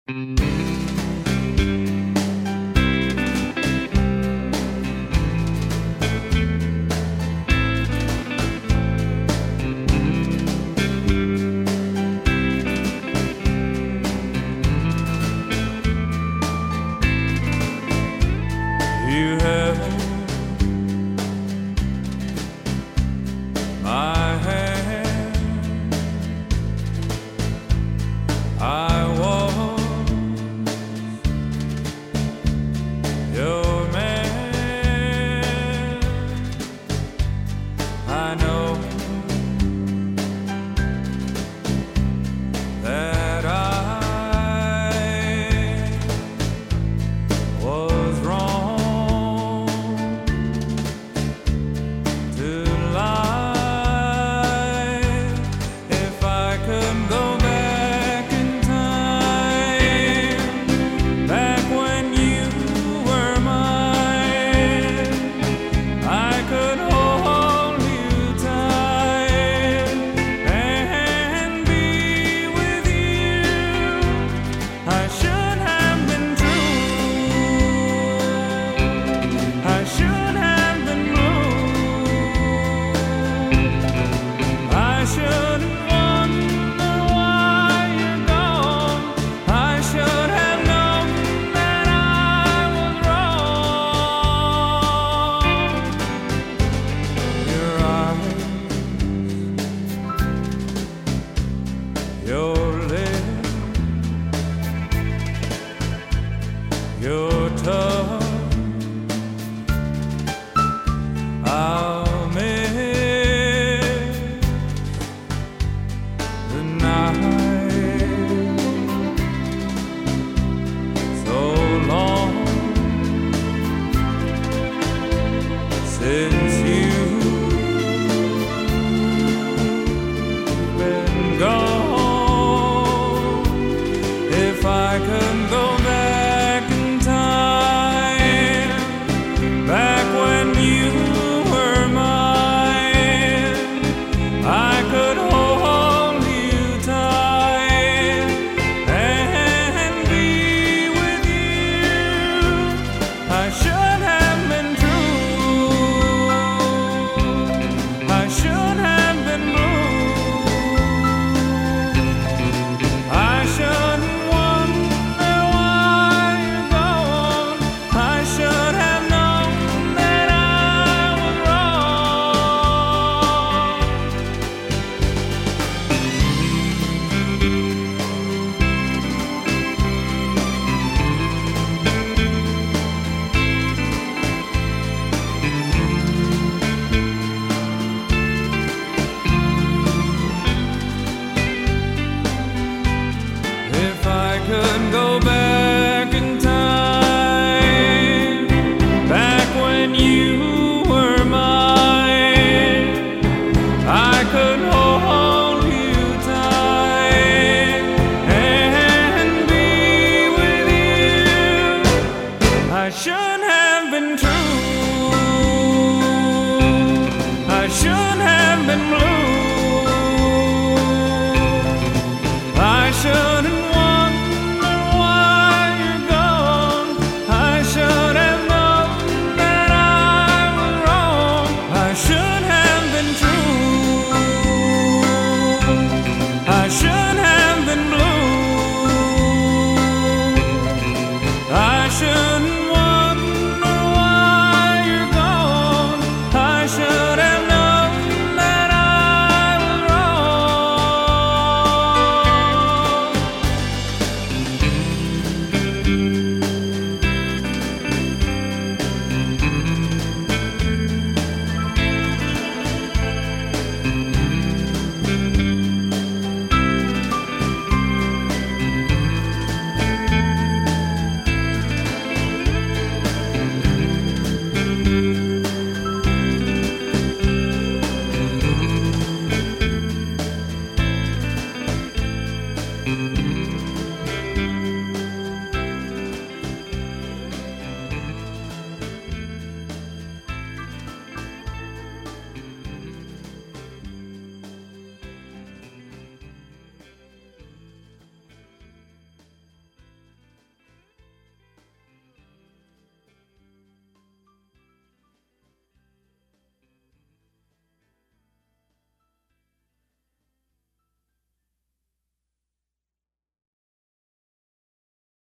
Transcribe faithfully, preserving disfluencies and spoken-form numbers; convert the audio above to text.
You held my hand. I was your man. I know that I was wrong to lie. If I could go back in time, back when you were mine, I could hold you tight and be with you. I should have been true. I should have been moved. I shouldn't wonder why you're gone. I should have known that I was wrong. Your eyes, your lips, your touch, I'll miss the night. So long since you've been gone. If I could